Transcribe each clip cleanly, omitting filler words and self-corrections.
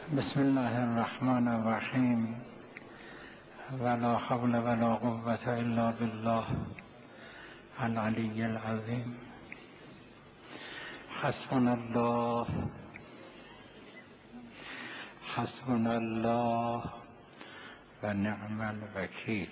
بسم الله الرحمن الرحیم. ولا حول ولا قوة الا بالله العلی العظیم. حسبنا الله حسبنا الله و نعم الوکیل.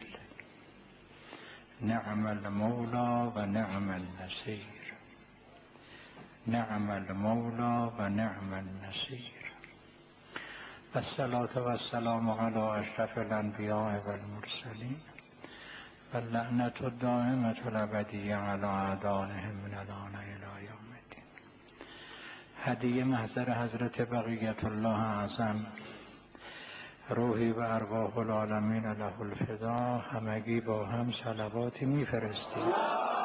نعم المولا و نعم النصیر. نعم المولا و نعم النصیر. الصلاة والسلام على اشرف الانبیاء والمرسلین و اللعنة الدائمة الابدیة على اعدائهم من الان الی یوم الدین. هدیه محضر حضرت بقیت الله اعظم، روحی و ارواح العالمین له الفدا. همگی با هم صلواتی میفرستیم.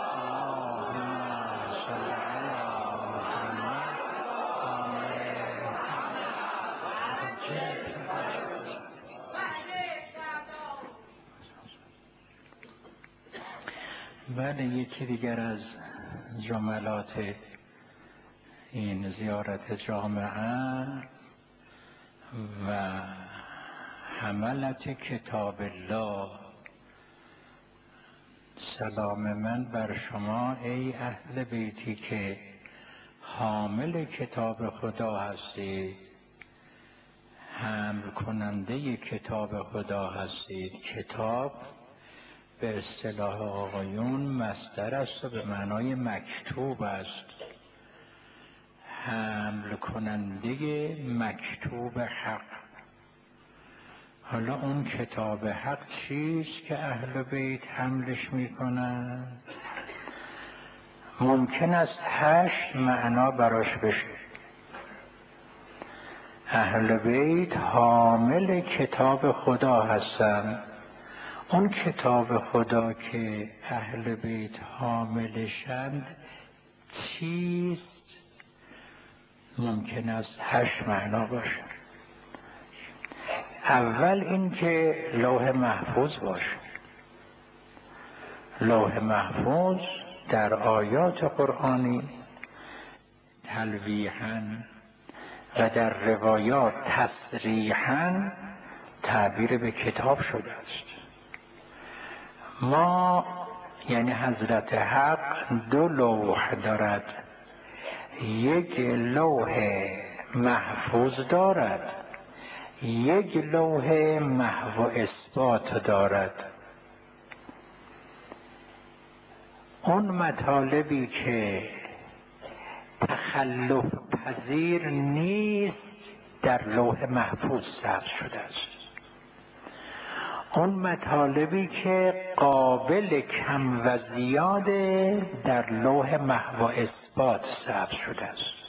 بله، یکی دیگر از جملات این زیارت جامعه و حملت کتاب الله. سلام من بر شما ای اهل بیتی که حامل کتاب خدا هستید، حمل کننده کتاب خدا هستید. کتاب به اصطلاح آقایون مصدر است و به معنای مکتوب است. حمل کننده مکتوب حق. حالا اون کتاب حق چیست که اهل بیت حملش میکنن؟ ممکن است 8 معنا براش بشه. اهل بیت حامل کتاب خدا هستند. اون کتاب خدا که اهل بیت حاملشند چیست؟ ممکن است 8 معنا باشه. اول این که لوح محفوظ باشه. لوح محفوظ در آیات قرآنی تلویحاً و در روایات تصریحاً تعبیر به کتاب شده است. ما یعنی حضرت حق 2 لوح دارد. یک لوح محفوظ دارد، یک لوح محو اثبات دارد. اون مطالبی که تخلف پذیر نیست در لوح محفوظ ثبت شده است. اون مطالبی که قابل کم و زیاده در لوح محو اثبات ثبت شده است.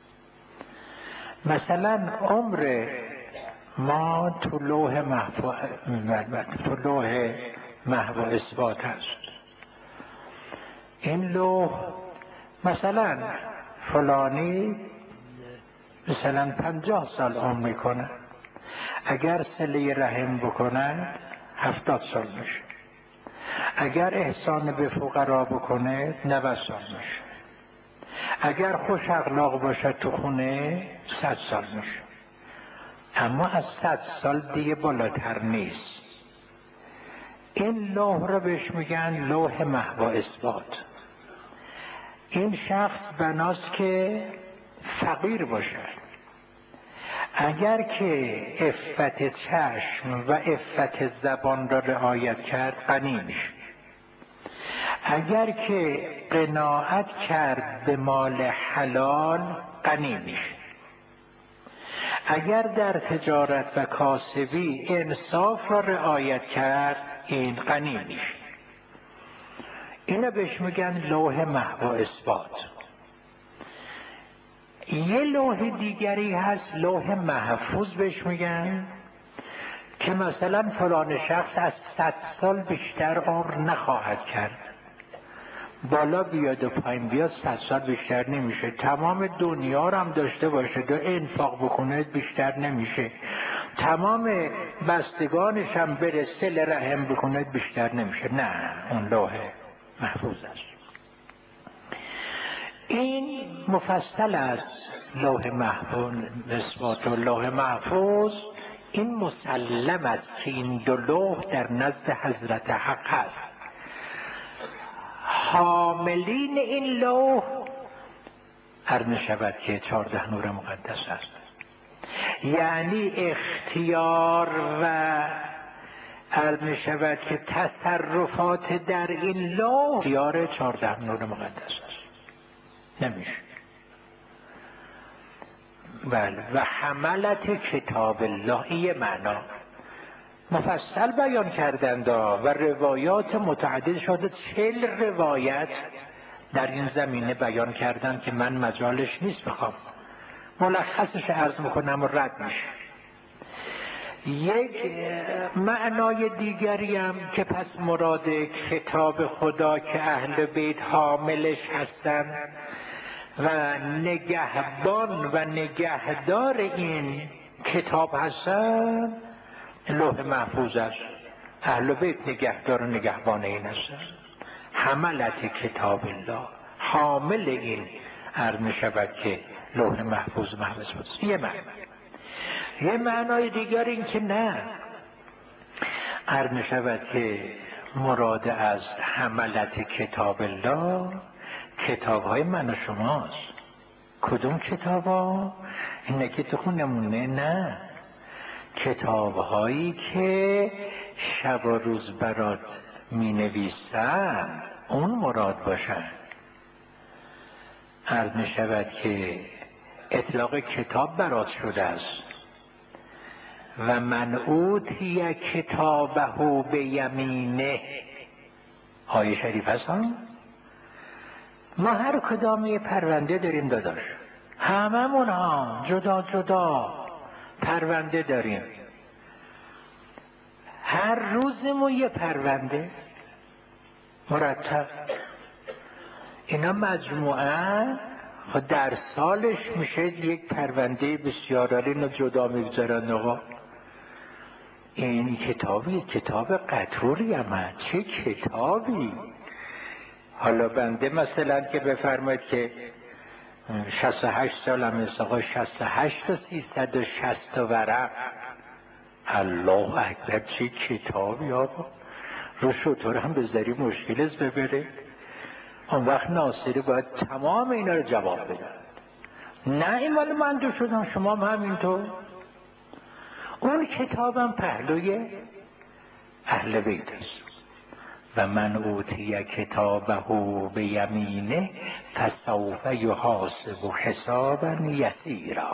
مثلا عمر ما تو لوح محو اثبات است. این لوح مثلا فلانی مثلا 50 سال عمر میکنه، اگر صله رحم بکند 70 سال میشه، اگر احسان به فقرا بکنه 90 سال میشه، اگر خوش اخلاق باشه تو خونه 100 سال میشه. اما از 100 سال دیگه بالاتر نیست. این لوح رو بهش میگن لوح محو اثبات. این شخص بناست که فقیر باشه، اگر که عفت چشم و عفت زبان را رعایت کرد غنی میشه. اگر که قناعت کرد به مال حلال غنی میشه. اگر در تجارت و کاسبی انصاف را رعایت کرد این غنی میشه. اینو بهش میگن لوح محو اثبات. یه لوح دیگری هست لوح محفوظ بهش میگن، که مثلا فلان شخص از 100 سال بیشتر عمر نخواهد کرد. بالا بیاد و پایین بیاد 100 سال بیشتر نمیشه. تمام دنیا رو هم داشته باشه و انفاق بکنه بیشتر نمیشه. تمام بستگانش هم بره صله رحم بکنه بیشتر نمیشه. نه، اون لوح محفوظ است. این مفصل است لوح محفوظ، اثبات لوح محفوظ، این مسلم است که این دو لوح در نزد حضرت حق هست. حاملین این لوح عرض می شود که 14 نور مقدس است. یعنی اختیار و عرض می شود که تصرفات در این لوح اختیار 14 نور مقدس است. نمیشه. بله. و حملت کتاب الله، این معنا مفصل بیان کردند و روایات متعدد شده، 40 روایت در این زمینه بیان کردند که من مجالش نیست بخوام ملخصش عرض میکنم و رد میشه. یک معنای دیگری هم که پس مراد کتاب خدا که اهل بیت حاملش هستن و نگهبان و نگهدار این کتاب هستن، لوح محفوظ است. اهل بیت نگهدار و نگهبان این هستن. حملت کتاب الله، حامل این عرض می شود که لوح محفوظ محفوظ بود. یه معنای دیگر این که نه، عرض می شود که مراد از حملت کتاب الله کتاب های من و شماست. کدوم کتاب ها؟ اینه که تو خونمونه؟ نه، کتاب هایی که شب و روز برات می نویسند اون مراد باشند. عرض می شود که اطلاق کتاب برات شده است. و من اوتی کتابه به یمینه، آیه شریف هست. ما هر کدام یه پرونده داریم داداش، هممون ها جدا جدا پرونده داریم، هر روزمون یه پرونده مرتب. اینا مجموعه در سالش میشه یک پرونده بسیار عالی، اینو جدا میگذارن. آقا این کتابی کتاب قطوری هم هست، چه کتابی. حالا بنده مثلا که بفرمایید که 68 سالم است، آقا 68 تا 360 ورق، الله اکبر چه کتابی. آقا رو شطور هم بذاری مشکل است ببره. اون وقت ناصری باید تمام اینا رو جواب بده. نه این مال من دو شدم، شما هم همینطور. اون کتابم پهلوی اهل بیت است. و من اوتی کتابه به یمینه فسوف یحاسب حسابا یسیرا.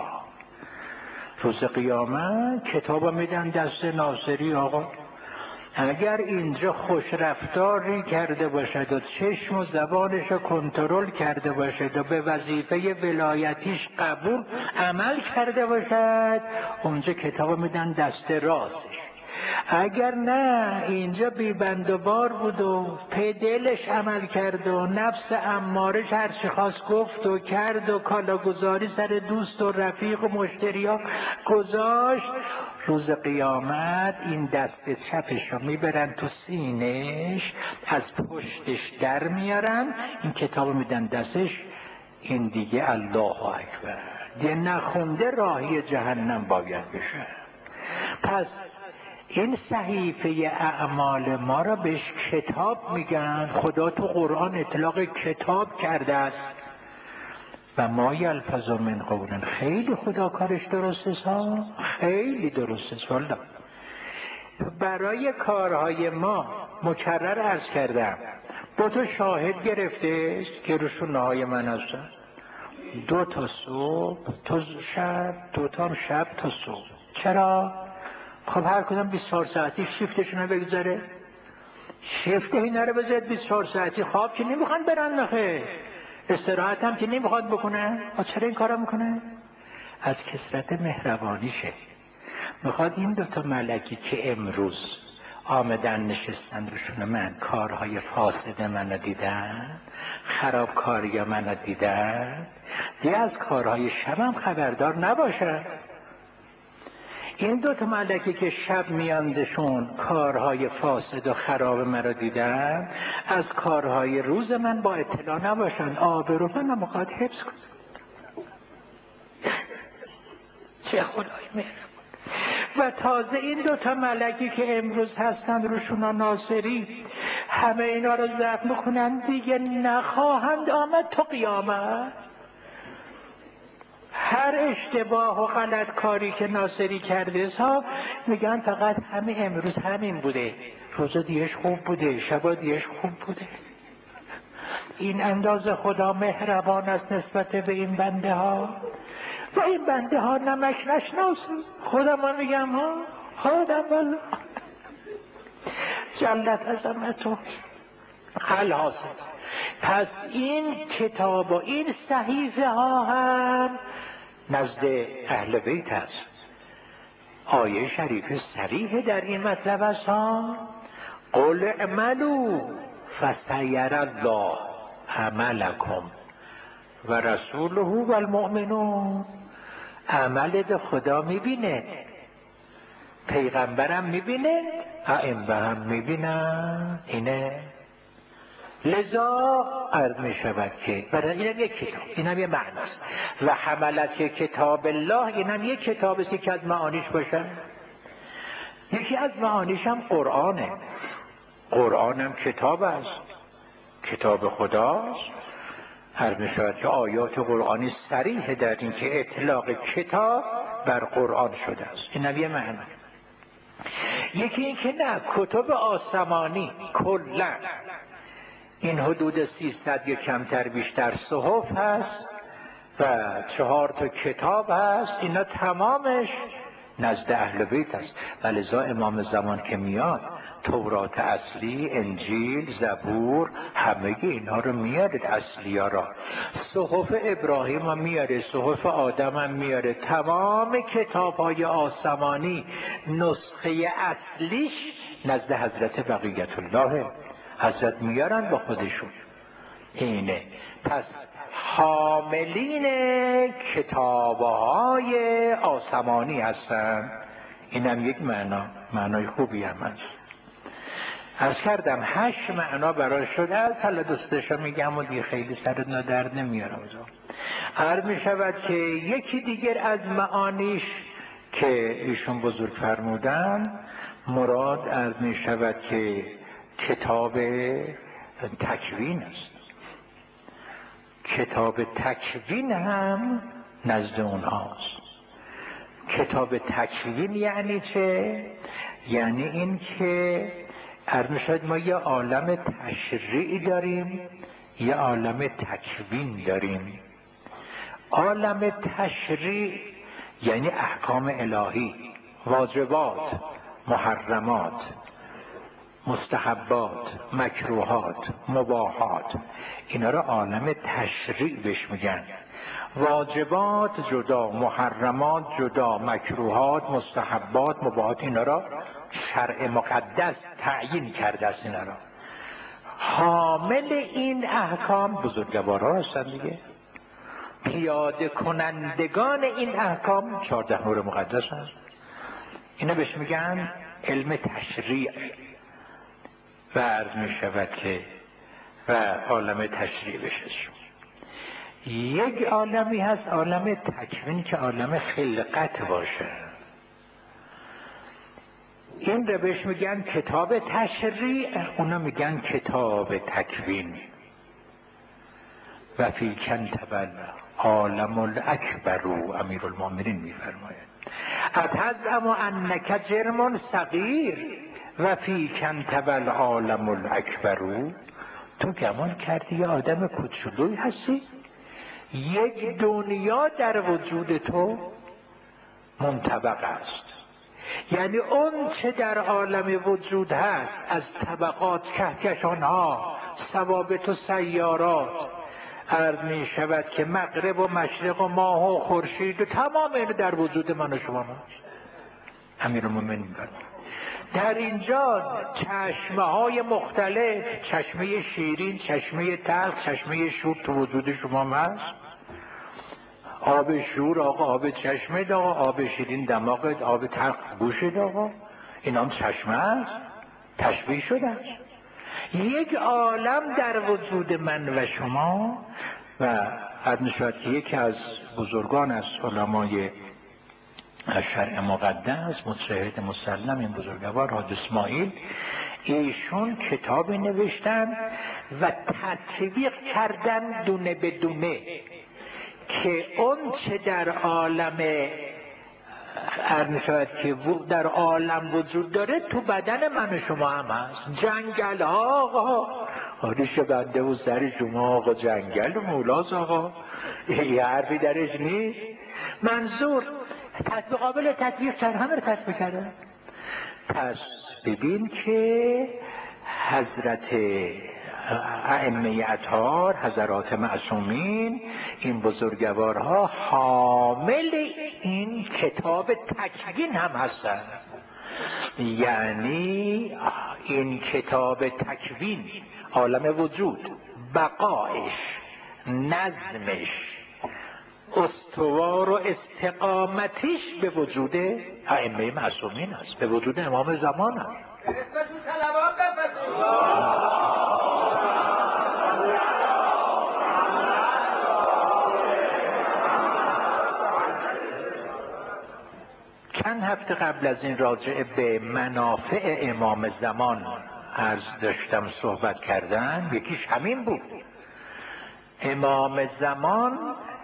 روز قیامت کتاب میدن دست ناصری. آقا اگر اینجا خوش رفتاری کرده باشد و چشم و زبانش رو کنترل کرده باشد و به وظیفه ولایتیش قبول عمل کرده باشد، اونجا کتاب میدن دست راستش. اگر نه اینجا بیبند و بار بود و پدلش عمل کرد و نفس امارش هر چی خواست گفت و کرد و کالاگذاری سر دوست و رفیق و مشتری ها گذاشت، روز قیامت این دست چپش رو میبرن تو سینش، از پشتش در میارن، این کتاب میدن دستش، این دیگه الله اکبر دیگه نخونده راهی جهنم باید بشه. پس این صحیفه اعمال ما را بهش کتاب میگن. خدا تو قرآن اطلاق کتاب کرده است. و ما یلفظ من قول، خیلی خدا کارش درست است، خیلی درست است والله. برای کارهای ما مکرر عرض کردم 2 شاهد گرفته که روشونه های من هستن، 2 تا صبح تا شب، 2 تا شب تا صبح. چرا؟ خب هر کدام 24 ساعتی شیفتشون رو بگذاره. شیفت اینا رو بذارید 24 ساعتی، خواب که نمیخوان برن نخه، استراحت هم که نمیخواد بکنن. چرا این کارا میکنه؟ از کثرت مهربانیشه. میخواد این 2 تا ملکی که امروز آمدن نشستن روشون من، کارهای فاسد منو دیدن، خرابکاری منو دیدن، دیگه از کارهای شبم خبردار نباشن. این 2 تا ملکی که شب میاندشون کارهای فاسد و خراب مرا دیدن، از کارهای روز من با اطلاع نباشن، آبرو من میخواد حفظ کنه. چه خدای مهربان. و تازه این دوتا ملکی که امروز هستن روشونا ناصری همه اینا رو زخم کنن دیگه نخواهند آمد تو قیامت. هر اشتباه و غلط کاری که ناصری کرده میگن فقط همین امروز همین بوده، روزا دیگهش خوب بوده، شبا دیگهش خوب بوده. این اندازه خدا مهربان است نسبت به این بنده ها و این بنده ها نمک نشناسن. خودم رو میگم ها، خودم والله جلت عظمتو. الحاصل پس این کتاب و این صحیفه ها هم نزد اهل بیت است. آیه شریف صریح در این مطلب است ها، قل اعملوا فسیر الله عملکم و رسوله و المؤمنون. عمل خدا میبینه، پیغمبرم میبینه، ائمه هم میبینن. اینه لذا عرض میشود که برای اینم یک کتاب، اینم یک معناست. و حملت کتاب الله، اینم یک کتاب است که از معانیش باشه. یکی از معانیش هم قرآنه. قرآن هم کتاب است، کتاب خداست. عرض میشود که آیات قرآنی صریح در این که اطلاق کتاب بر قرآن شده است. اینم یک معنی. یکی این که نه، کتب آسمانی کلا این حدود 300 یا کمتر بیشتر صحف هست و 4 کتاب هست، اینا تمامش نزد اهل بیت است. ولذا امام زمان که میاد تورات اصلی، انجیل، زبور، همه اینها رو میاره، اصلی ها را. صحف ابراهیم هم میاره، صحف آدم هم میاره. تمام کتاب های آسمانی نسخه اصلیش نزد حضرت بقیت الله، حضرت میارن با خودشون. اینه پس حاملین کتابهای آسمانی هستن. اینم یک معنای خوبی هم هست. عرض کردم 8 معنا براش شده است. حالا دوستشو میگم و دیگه خیلی سرت درد نمیارم. عرض میشود که یکی دیگر از معانیش که ایشون بزرگ فرمودن، مراد عرض میشود که کتاب تکوین است. کتاب تکوین هم نزد اونهاست. کتاب تکوین یعنی چه؟ یعنی این که عرض می‌شود ما یه عالم تشریع داریم، یه عالم تکوین داریم. عالم تشریع یعنی احکام الهی، واجبات، محرمات، مستحبات، مکروهات، مباحات، اینا را عالم تشریع بهش میگن. واجبات جدا، محرمات جدا، مکروهات، مستحبات، مباحات، اینا را شرع مقدس تعیین کرده است. اینا را حامل این احکام بزرگواران هستند دیگه. پیاده کنندگان این احکام 14 نور مقدس هست. اینا بهش میگن علم تشریع. و عرض می شود که و عالم تشریع بشه. یک عالمی هست عالم تکوین که عالم خلقت باشه. این رو بهش میگن کتاب تشریع، اونا میگن کتاب تکوین. و فی کنتبل عالم الاکبر، امیر المؤمنین میفرماید اتزعم انک جرم صغیر و فی کنتبل عالم الاکبر. تو گمان کردی یه آدم کوچولوی هستی؟ یک دنیا در وجود تو منطبق است. یعنی اون چه در عالم وجود هست از طبقات، کهکشان ها، ثوابت و سیارات، عرض می شود که مغرب و مشرق و ماه و خورشید و تمام این در وجود من و شما هست. امیرالمومنین فرمود در اینجا چشمه های مختلف، چشمه شیرین، چشمه تلخ، چشمه شور تو وجود شما هست. آب شور آقا، آب چشمه آقا، آب شیرین دماغت، آب تلخ گوشت آقا، این هم چشمه است، تشبیه شده است. یک عالم در وجود من و شما. و حد نشود که یکی از بزرگان از علمای از شرع مقدس مجتهد مسلم این بزرگوار حاج اسماعیل، ایشون کتابی نوشتن و تطبیق کردن دونه به دونه که اون چه در عالم که در عالم وجود داره تو بدن من و شما هم هست. جنگل ها آقا، حالیش بنده و سر شما آقا، جنگل و مولاز آقا، یه حرفی درش نیست. منظور تطبیق قابل تطبیق کرد، همه رو تطبیق کرده. پس ببین که حضرت ائمه اطهار، حضرات معصومین، این بزرگوارها حامل این کتاب تکوین هم هستن. یعنی این کتاب تکوین، عالم وجود، بقایش، نظمش، استوار و استقامتش به وجود ائمه معصومین است، به وجود امام زمان است. چند هفته قبل از این راجع به منافع امام زمان عرض داشتم صحبت کردن، یکیش همین بود. امام زمان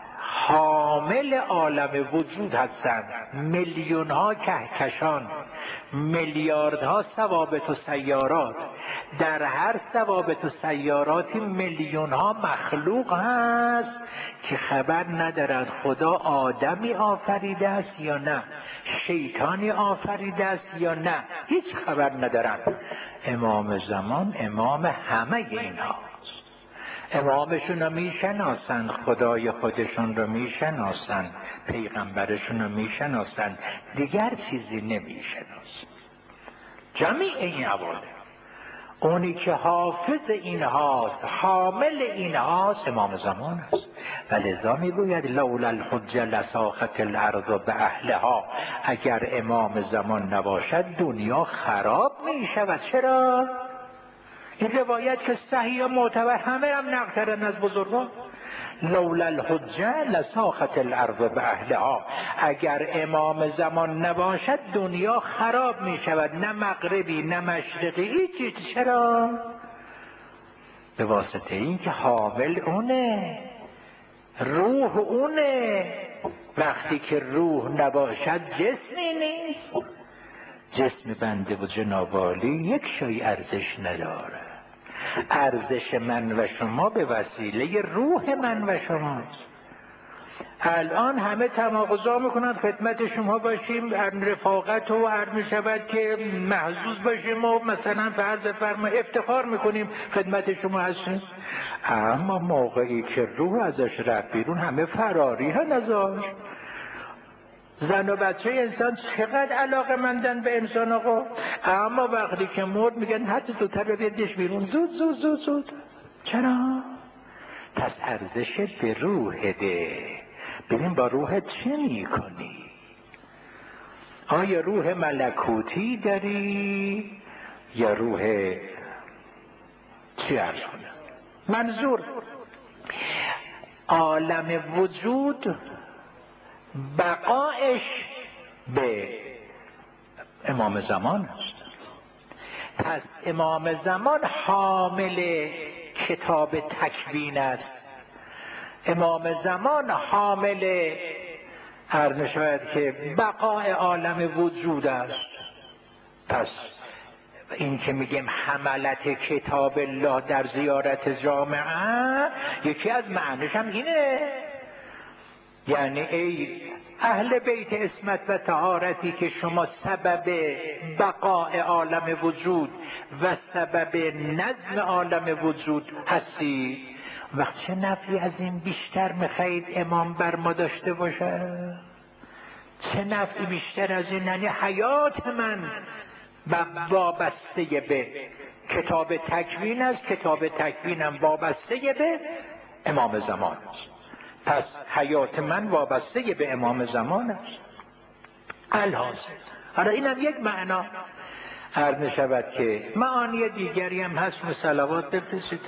حامل عالم وجود هستند. میلیون ها کهکشان، میلیاردها ثوابت و سیارات، در هر ثوابت و سیاراتی میلیون ها مخلوق هست که خبر ندارد خدا آدمی آفریده است یا نه، شیطانی آفریده است یا نه، هیچ خبر ندارد. امام زمان امام همه اینها، امامشون رو میشناسن، خدای خودشون رو میشناسن، پیغمبرشون رو میشناسن، دیگر چیزی نمیشناسن. جمیع این عوالم، اونی که حافظ اینهاست، حامل اینهاست، امام زمان است. و لذا میگوید لولا الحجه لساخت الارض به اهلها، اگر امام زمان نباشد دنیا خراب میشود. چرا؟ این روایت که صحیح و معتبر، همه هم نقل کردن از بزرگان. لولا الحجه لساخت الارض به اهلها، اگر امام زمان نباشد دنیا خراب می شود، نه مغربی نه مشرقی هیچی. چرا؟ به واسطه این که حامل اونه، روح اونه. وقتی که روح نباشد جسمی نیست. جسم بنده و جناب عالی یک شای ارزش نداره. ارزش من و شما به وسیله روح من و شماست. الان همه تماقضا میکنند خدمت شما باشیم، رفاقت و عرض شود که محظوظ باشیم و مثلا فرض فرما افتخار میکنیم خدمت شما هستیم. اما موقعی که روح ازش رفت بیرون همه فراری هن ازش. زن و بچه انسان چقدر علاقه مندن به انسان آقا، اما وقتی که مرد میگن حتی زودتر ببیدش بیرون، زود زود زود زود. چرا؟ پس ارزش به روح ده. ببین با روحت چه میکنی؟ آیا روح ملکوتی داری یا روح چی عرض کنم؟ منظور عالم وجود بقایش به امام زمان است. پس امام زمان حامل کتاب تکوین است. امام زمان حامل عرض شود که بقای عالم وجود است. پس این که میگیم حملت کتاب الله در زیارت جامعه، یکی از معنیش هم اینه، یعنی ای اهل بیت عصمت و طهارتی که شما سبب بقای عالم وجود و سبب نظم عالم وجود هستی، وقت چه نفعی از این بیشتر میخواهید امام بر ما داشته باشه؟ چه نفعی بیشتر از این؟ یعنی حیات من وابسته به کتاب تکوین است، کتاب تکوینم وابسته به امام زمان است. پس حیات من وابسته به امام زمان است. الحاصل حالا اینم یک معنا عرض می شود که معانی دیگری هم هست. صلوات بفرستید.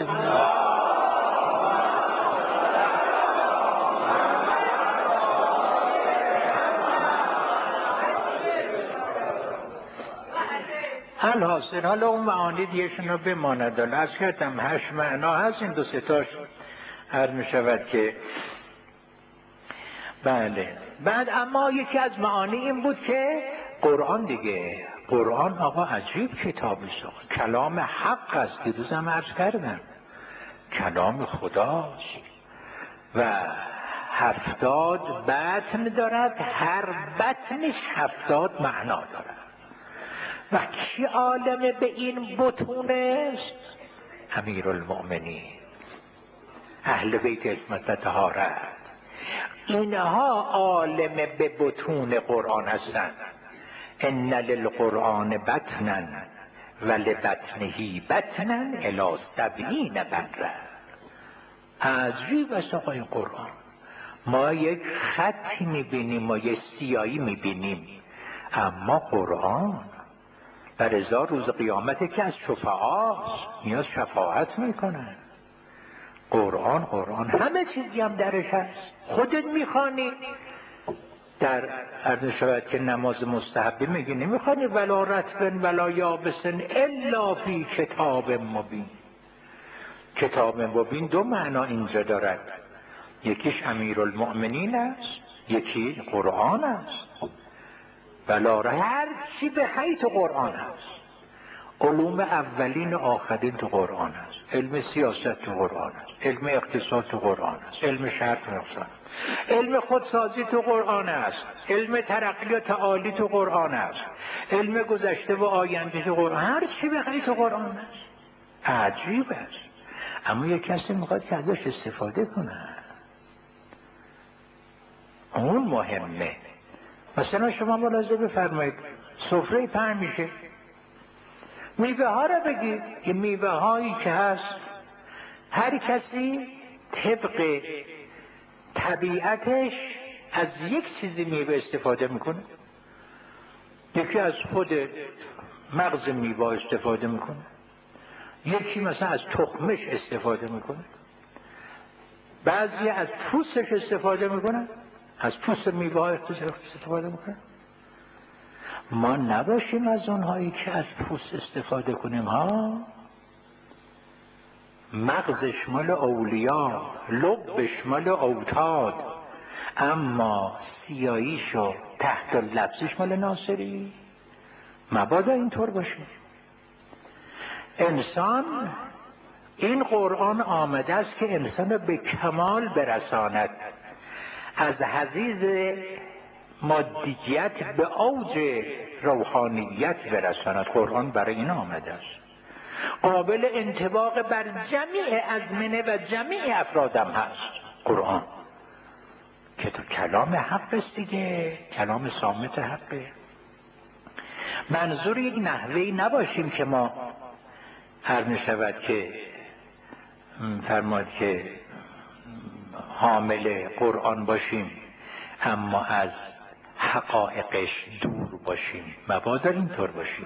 الحاصل حالا اون معانی دیگهشون رو بماند. از کردم 8 معنا هست، این 2-3 تاش عرض می شود که بله. بعد اما یکی از معانی این بود که قرآن دیگه، قرآن آقا عجیب کتابی است، کلام حق است. دیروزم عرض کردم کلام خداست و 70 بطن دارد، هر بطنش 70 معنا دارد. و کی عالم به این بطون است؟ امیرالمؤمنین، اهل بیت عصمت و طهارت. اینها عالم به بطون قرآن هستند. ان للقرآن بطنا ولبطنه بطنا الی 70 بره. عجیب است آقا این قرآن. ما یک خطی میبینیم، ما یک سیایی میبینیم، اما قرآن بر ازا روز قیامت که از شفاعاست، نیاز شفاعت میکنن. قرآن همه چیزی هم درش هست. خودت میخوانی در عرض شود که نماز مستحبی میگی نمیخوانی ولا رطبن ولا یابسن الا فی کتاب مبین. کتاب مبین 2 معنا اینجا دارد، یکیش امیرالمؤمنین است، یکی قرآن است. ولا هر چی به تو قرآن است. علوم اولین و آخرین تو قرآن است. علم سیاست تو قرآن است، علم اقتصاد تو قرآن است، علم شرط و نقصان، علم خودسازی تو قرآن است، علم ترقی و تعالی تو قرآن است، علم گذشته و آینده تو قرآن. هر چی به تو قرآن است. عجیب است. اما یک کسی میخواد که ازش استفاده کنه، اون مهمه. مثلا شما ملاحظه بفرمایید سفره پهن میشه، میوه ها رو بگید. این میوه هایی که هست هر کسی طبق طبیعتش از یک چیزی میوه استفاده میکنه. یکی از خود مغز میوه استفاده میکنه، یکی مثلا از تخمش استفاده میکنه، بعضی از پوستش استفاده میکنه، از پوست میوه ها استفاده میکنه. ما نباشیم از اونهایی که از پوست استفاده کنیم ها. مغزش مال اولیا، لبش مال اوتاد، اما سیاییشو تحت لبسش مال ناصری. مبادا اینطور باشیم. انسان، این قرآن آمده است که انسان رو به کمال برساند، از حضیض مادیت به اوج روحانیت برساند. قرآن برای این آمده است، قابل انطباق بر جمیع ازمنه و جمیع افرادم هست. قرآن که تو کلام حق است دیگه، کلام صامت حقه. منظور یک نحوهی نباشیم که ما هر نشود که فرماد که حامل قرآن باشیم اما از حقایقش دور باشیم. مبادا اینطور باشیم.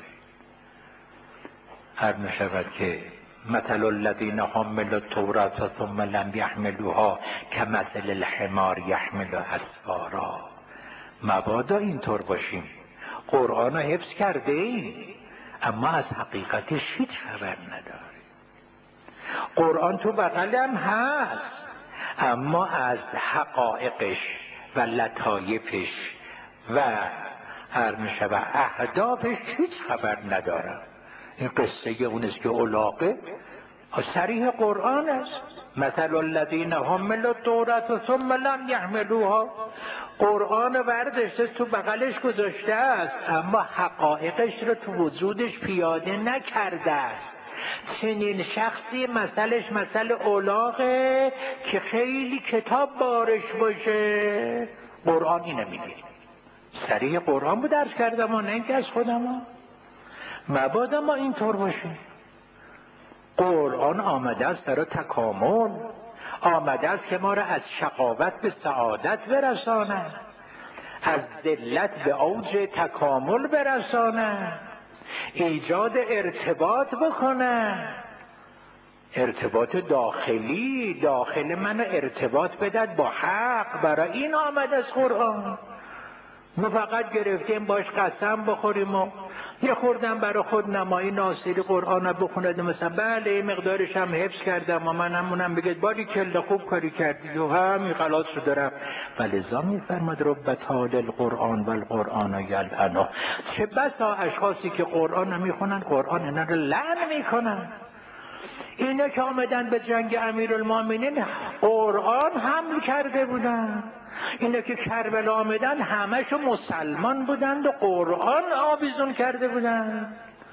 هر نشود که مثل الذین حملوا التوراة ثم لم یحملوها کمثل الحمار یحمل اسفارا. مبادا اینطور باشیم. قرآن رو حفظ کرده ایم اما از حقیقتش هیچ خبر نداریم. قرآن تو بغلم هست اما از حقایقش و لطایفش و هر میشود اهدافش هیچ خبر ندارم. این قصه اونست که علاقه صریح قرآن است. مثل الذین حملوا التوراة ثم لم یحملوها. قرآن برداشته تو بغلش گذاشته است اما حقایقش رو تو وجودش پیاده نکرده است. چنین شخصی مثلش مثل اولاغه که خیلی کتاب بارش باشه. قرآن اینو میگه. صریح قرآن بود درس کردم و نه اینکه از خودم. مبادا ما اینطور باشیم. قرآن آمده است برای تکامل، آمده است که ما را از شقاوت به سعادت برساند، از ذلت به اوج تکامل برساند، ایجاد ارتباط بکنه، ارتباط داخلی، داخل من ارتباط بدد با حق. برای این آمده است قرآن. ما فقط گرفتیم باش قسم بخوریم و یه خوردم برای خود نمایی ناصری قرآن بخوند مثلا بله مقدارش هم حفظ کردم و من همونم بگید باری کل خوب کاری کردید و همین خلاص شده رفت. ولذا میفرماد رب تال القرآن و القرآن یلعنه. چه بسا اشخاصی که قرآن نمیخونن قرآن اینا رو لعن میکنن. اینه که آمدن به جنگ امیرالمومنین قرآن حمل کرده بودن، اینه که کربلا آمدن همشو مسلمان بودند و قرآن آویزون کرده بودن.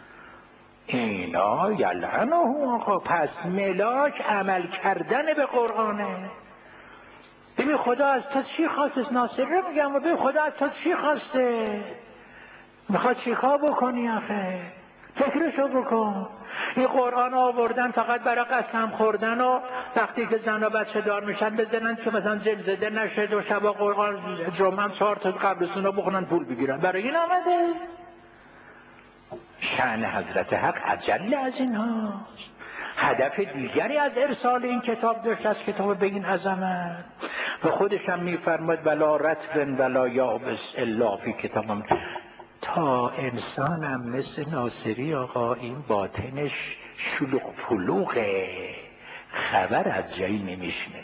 اینا یلعنه. آقا پس ملاک عمل کردن به قرآنه. ببین خدا از تو چی خواسته؟ ناصر رو میگم و ببین خدا از تو چی خواسته؟ میخواد چیکار بکنی آخه؟ فکرشو بکن. این قرآن آوردن فقط برای قسم خوردن و وقتی که زن و بچه دار میشن بزنن که مثلا زلزله نشد و شبا قرآن جمعه 4 تا قبرستون رو بخونن پول بگیرن. برای این آمده. شأن حضرت حق اجل از این هاست. هدف دیگری از ارسال این کتاب داشت، از کتاب به این عظمت. و خودش هم میفرماد ولا رطب ولا یابس الا فی کتاب. تا انسانم مثل ناصری آقا این باطنش شلوغ پلوغه، خبر از جایی نمیشنه.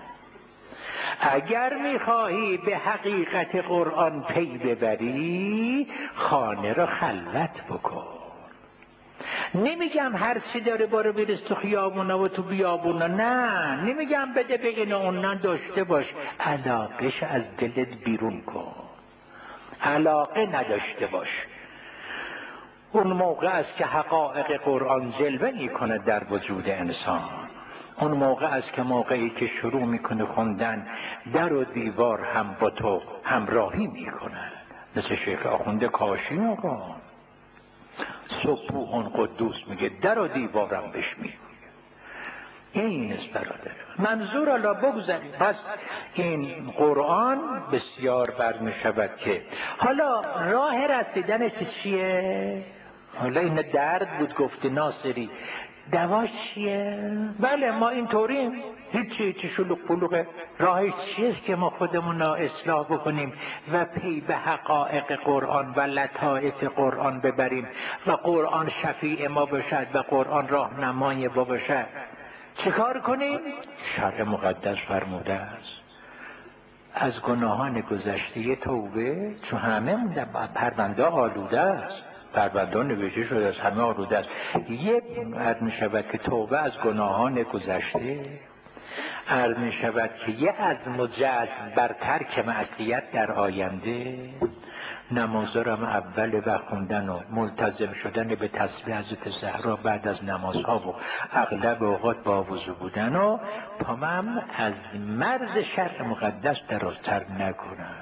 اگر میخواهی به حقیقت قرآن پی ببری خانه را خلوت بکن. نمیگم هر چی داره باره بریز تو خیابونا و تو بیابونا، نه نمیگم بده به این اونن داشته باش، علاقش از دلت بیرون کن. علاقه نداشته باش. اون موقع است که حقایق قرآن جلوه میکنه در وجود انسان. اون موقع است که موقعی که شروع میکنه خوندن در و دیوار هم با تو همراهی میکنه. مثل شیخ آخونده کاشی آقا سبوحون قدوس میگه در و دیوارم بشمیر. این است برادر. منظور الله بگذاریم. پس این قرآن بسیار بر می شود که حالا راه رسیدن چیه؟ حالا این درد بود گفته ناصری، دواش چیه؟ بله ما اینطوریم، هیچی شلوغ پلوغه. راهش چیست که ما خودمون را اصلاح بکنیم و پی به حقایق قرآن و لطائف قرآن ببریم و قرآن شفیع ما باشد و قرآن راهنمای ما باشد. چیکار کنیم؟ شرع مقدس فرموده است از گناهان گذشته توبه، چون همه پرونده آلوده است، پرونده نوشته شده است، همه آلوده است. یک عرض می شود که توبه از گناهان گذشته، عرض می شود که یه عزم و جزم بر ترک معصیت در آینده، نمازارم اول وقت خوندن و ملتزم شدن به تسبیح حضرت زهرا بعد از نمازها و اغلب اوقات با وضو بودن و پامم از مرز شرع مقدس درازتر نکنم.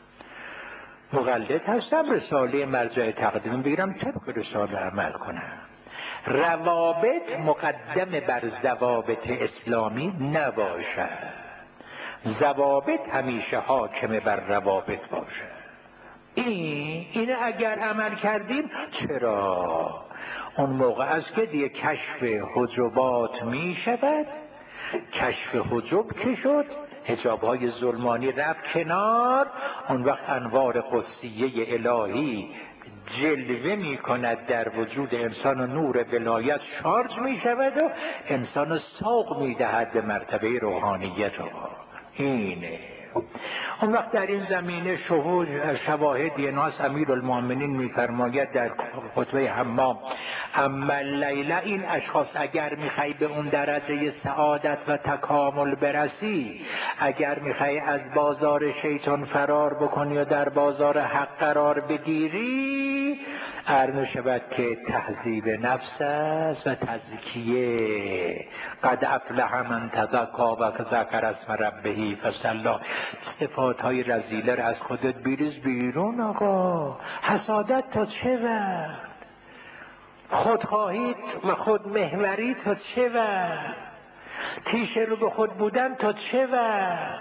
مقلد هستم رساله مرجع تقدیم بگیرم طبق رساله عمل کنم. روابط مقدم بر ضوابط اسلامی نباشد، ضوابط همیشه حاکم بر روابط باشد. اینه اگر عمل کردیم چرا؟ اون موقع است که دیگه کشف حجبات می شود. کشف حجب که شد، حجاب‌های ظلمانی رفت کنار، اون وقت انوار قدسیه الهی جلوه می کند در وجود انسان و نور ولایت شارژ می شود و انسان سوق می دهد به مرتبه روحانیت. اینه اون وقت در این زمینه شواهدی ناس امیرالمومنین میفرماید در خطبه حمام اما لیله، این اشخاص اگر میخوای به اون درجه سعادت و تکامل برسی، اگر میخوای از بازار شیطان فرار بکنی و در بازار حق قرار بگیری، عرض شود که تهذیب نفس است و تزکیه. قد افلح من تزکی و ذکر اسم ربه فصلی. صفات های رذیله را از خودت بریز بیرون آقا. حسادت تا چه وقت؟ خودخواهی و خودمحوری تا چه وقت؟ تیشه رو به خود بودن تا چه وقت؟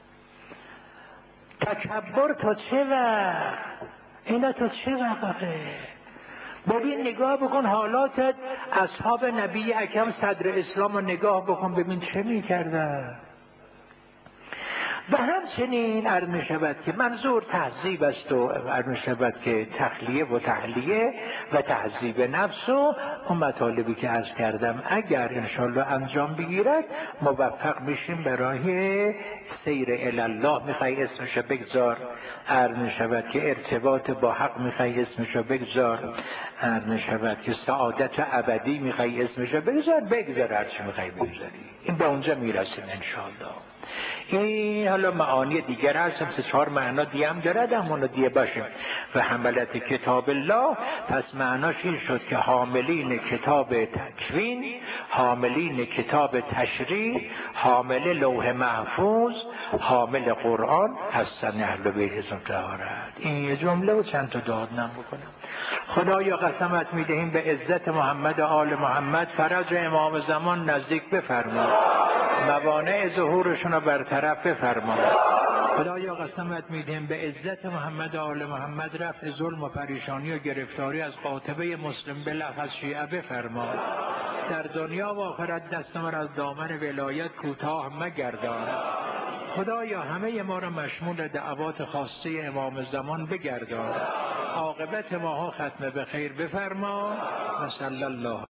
تکبر تا چه وقت؟ اینا تا چه وقت؟ ببین نگاه بکن حالاتت، اصحاب نبی اکرم صدر اسلام رو نگاه بکن ببین چه میکردن. و همچنین عرض می شود که منظور تهذیب است و عرض می شود که تخلیه و تحلیه و تهذیب نفس و اون مطالبی که عرض کردم اگر انشالله انجام بگیرد موفق میشیم برای سیر الله. میخوای اسمشو بگذار، عرض می شود که ارتباط با حق میخوای اسمشو بگذار، عرض می شود که سعادت ابدی میخوای اسمشو بگذار هرچی میخوای بگذاری، این به اونجا میرسیم انشالله. این حالا معانی دیگر هست، 3-4 معنا دیگه هم دارد، همونو دیگه باشیم. و حملت کتاب الله پس معناش این شد که حاملین کتاب تکوین، حاملین کتاب تشریع، حامل لوح محفوظ، حامل قرآن هستن اهل بیت طهارت. این یه جمله و چند تا دادنم بکنم. خدایا قسمت میدهیم به عزت محمد و آل محمد فرج امام زمان نزدیک بفرما، موانع ظهورشون رو برطرف بفرما. خدایا قسمت میدهیم به عزت محمد و آل محمد رفع ظلم و پریشانی و گرفتاری از قاطبه مسلم بلخص شیعه بفرما. در دنیا و آخرت دست ما را از دامن ولایت کوتاه مگردان. خدایا همه ما را مشمول دعوات خاصه امام زمان بگردان. عاقبت ماها ختم به خیر بفرما و صلی الله